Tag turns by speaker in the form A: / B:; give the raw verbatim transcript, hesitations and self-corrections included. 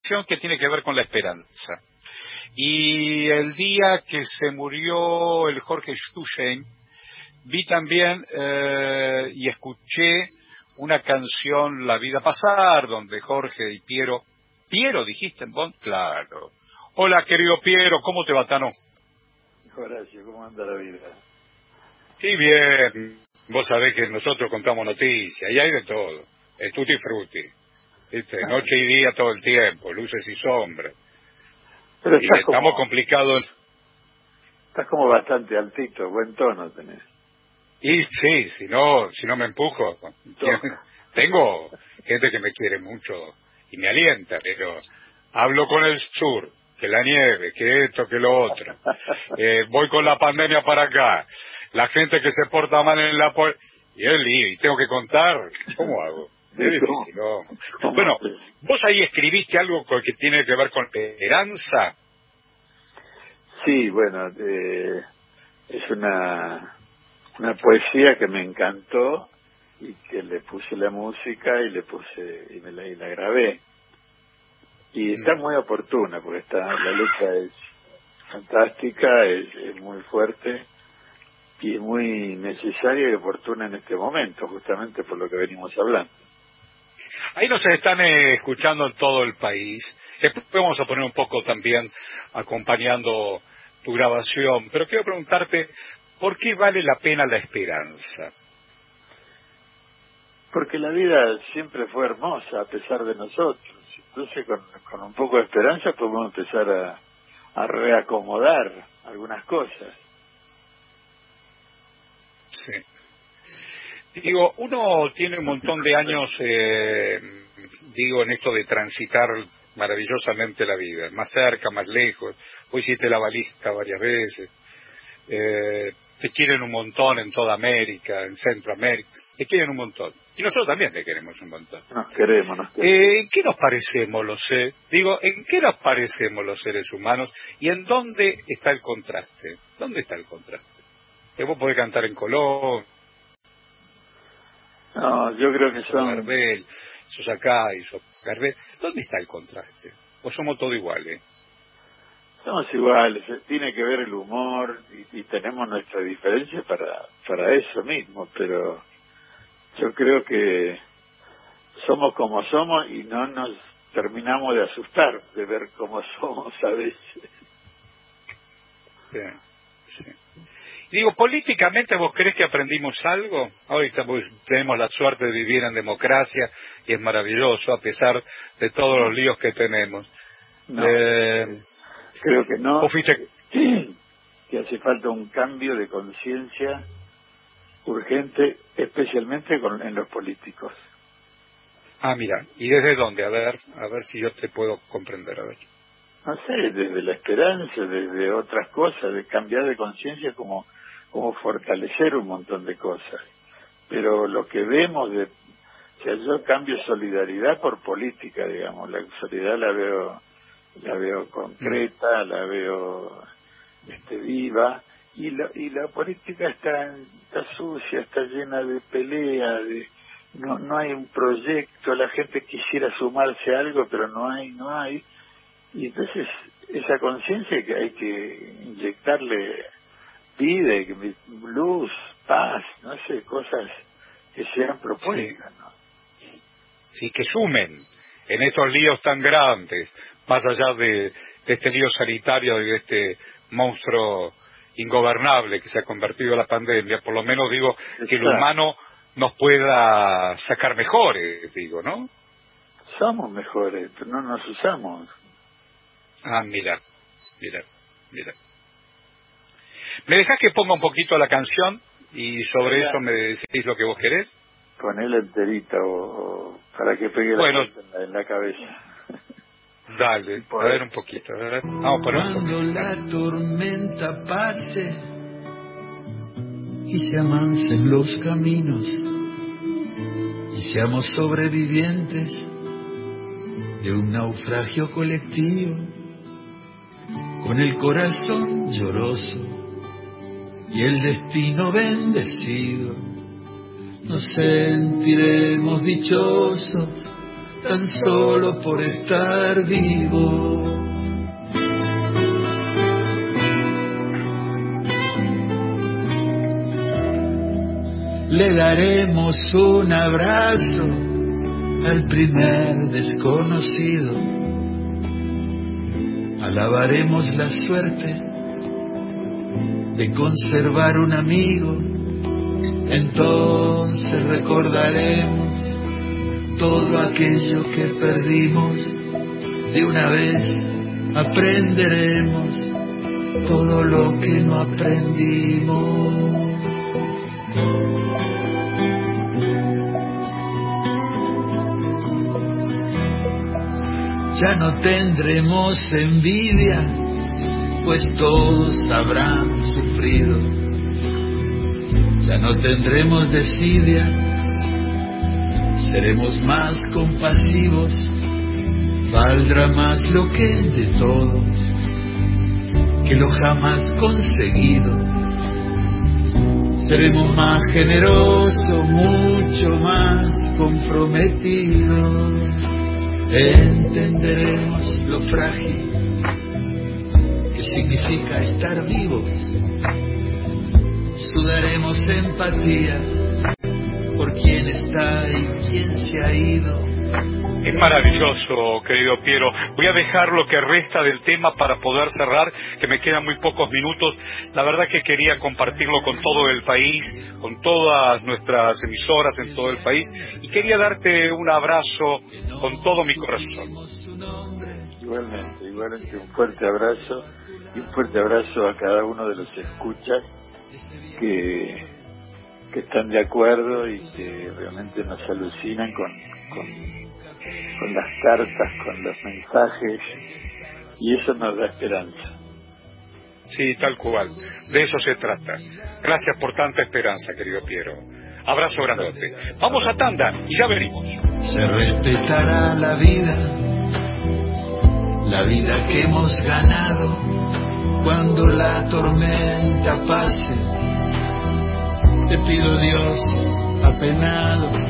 A: que tiene que ver con la esperanza. Y el día que se murió el Jorge Schuchen, vi también eh, y escuché una canción, La vida pasar, donde Jorge y Piero... ¿Piero dijiste, Bon? Claro. Hola, querido Piero, ¿cómo te va, Tano?
B: Horacio, ¿cómo anda la vida?
A: Sí, bien. Vos sabés que nosotros contamos noticias, y hay de todo. Es tutti frutti. ¿Viste? Noche y día todo el tiempo, luces y sombras.
B: Pero
A: Y
B: estás
A: estamos
B: como,
A: complicados.
B: estás como bastante altito, buen tono tenés.
A: Y sí, si no, si no me empujo,
B: Toca.
A: tengo gente que me quiere mucho y me alienta, pero hablo con el sur, que la nieve, que esto, que lo otro. Eh, voy con la pandemia para acá, la gente que se porta mal en la... Pol y es lío, y tengo que contar, ¿cómo hago? Es
B: ¿Cómo?
A: difícil, ¿no?
B: ¿Cómo
A: Bueno,
B: haces?
A: vos ahí escribiste algo con- que tiene que ver con esperanza.
B: Sí, bueno, eh, es una, una poesía que me encantó y que le puse la música y le puse y me la, y la grabé. Y está
A: Mm.
B: muy oportuna porque está, la letra es fantástica, es, es muy fuerte y es muy necesaria y oportuna en este momento, justamente por lo que venimos hablando.
A: Ahí nos están eh, escuchando en todo el país. Después vamos a poner un poco también acompañando tu grabación. Pero quiero preguntarte, ¿por qué vale la pena la esperanza?
B: Porque la vida siempre fue hermosa a pesar de nosotros. Entonces con, con un poco de esperanza podemos empezar a, a reacomodar algunas cosas.
A: Sí. Digo, uno tiene un montón de años, eh, digo, en esto de transitar maravillosamente la vida, más cerca, más lejos. Hoy hiciste la valija varias veces. Eh, te quieren un montón en toda América, en Centroamérica, te quieren un montón. Y nosotros también te queremos un montón.
B: Nos queremos, nos queremos.
A: Eh, ¿En qué nos parecemos los seres? Digo, ¿en qué nos parecemos los seres humanos? ¿Y en dónde está el contraste? ¿Dónde está el contraste? Que vos podés cantar en Colón,
B: No, yo creo que
A: sos
B: son,
A: Gardel, sos acá y sos Gardel. ¿Dónde está el contraste? ¿O somos todos iguales?
B: somos iguales, eh, tiene que ver el humor y, y tenemos nuestra diferencia para, para eso mismo, pero yo creo que somos como somos y no nos terminamos de asustar de ver cómo somos a veces.
A: Bien, sí. Digo, políticamente, ¿vos crees que aprendimos algo? Ahorita pues, tenemos la suerte de vivir en democracia y es maravilloso a pesar de todos los líos que tenemos.
B: No,
A: Eh,
B: creo que no,
A: vos fuiste...
B: que, que hace falta un cambio de conciencia urgente, especialmente con, en los políticos.
A: Ah, mira, ¿y desde dónde? A ver, a ver si yo te puedo comprender, a ver.
B: No sé, desde la esperanza, desde otras cosas, de cambiar de conciencia como, como fortalecer un montón de cosas. Pero lo que vemos de, o sea, yo cambio solidaridad por política, digamos, la solidaridad la veo, la veo
A: Mm.
B: concreta, la veo este, viva, y la, y la política está, está sucia, está llena de pelea, de, no, no hay un proyecto, la gente quisiera sumarse a algo, pero no hay, no hay, y entonces esa conciencia que hay que inyectarle vida, y que- luz, paz, no sé, cosas que sean
A: Sí,
B: propuestas, ¿no?
A: sí, que sumen en estos líos tan grandes, más allá de, de este lío sanitario y de este monstruo ingobernable que se ha convertido en la pandemia, por lo menos digo que lo
B: Exacto.
A: humano nos pueda sacar mejores, digo, ¿no?
B: Somos mejores, pero no nos usamos.
A: Ah, mira, mira, mira. ¿Me dejás que ponga un poquito la canción y sobre eso
B: Ponela,
A: me decís lo que vos querés?
B: ponela enterita o, o para que pegue la
A: Bueno,
B: vuelta en la, en la cabeza. Si
A: dale, a ver
B: podés.
A: un poquito, a ver. Vamos a poner un
C: Cuando
A: poquito, dale.
C: la tormenta pase y se amansen los caminos y seamos sobrevivientes de un naufragio colectivo, con el corazón lloroso y el destino bendecido, nos sentiremos dichosos tan solo por estar vivo. Le daremos un abrazo al primer desconocido. Alabaremos la suerte de conservar un amigo. Entonces recordaremos todo aquello que perdimos. De una vez aprenderemos todo lo que no aprendimos. Ya no tendremos envidia, pues todos habrán sufrido. Ya no tendremos desidia, seremos más compasivos. Valdrá más lo que es de todos que lo jamás conseguido. Seremos más generosos, mucho más comprometidos. Entenderemos lo frágil que significa estar vivos. Sudaremos empatía por quien está y quien se ha ido.
A: Es maravilloso, querido Piero. Voy a dejar lo que resta del tema para poder cerrar, que me quedan muy pocos minutos. La verdad que quería compartirlo con todo el país, con todas nuestras emisoras en todo el país, y quería darte un abrazo con todo mi corazón.
B: Igualmente, igualmente un fuerte abrazo, y un fuerte abrazo a cada uno de los escuchas que, que están de acuerdo y que realmente nos alucinan con... con con las cartas, con los mensajes, y eso nos da esperanza.
A: Sí, tal cual, de eso se trata. Gracias por tanta esperanza, querido Piero. Abrazo grandote. Vamos a tanda y ya venimos.
C: Se respetará la vida, la vida que hemos ganado, cuando la tormenta pase. Te pido, Dios, apenado,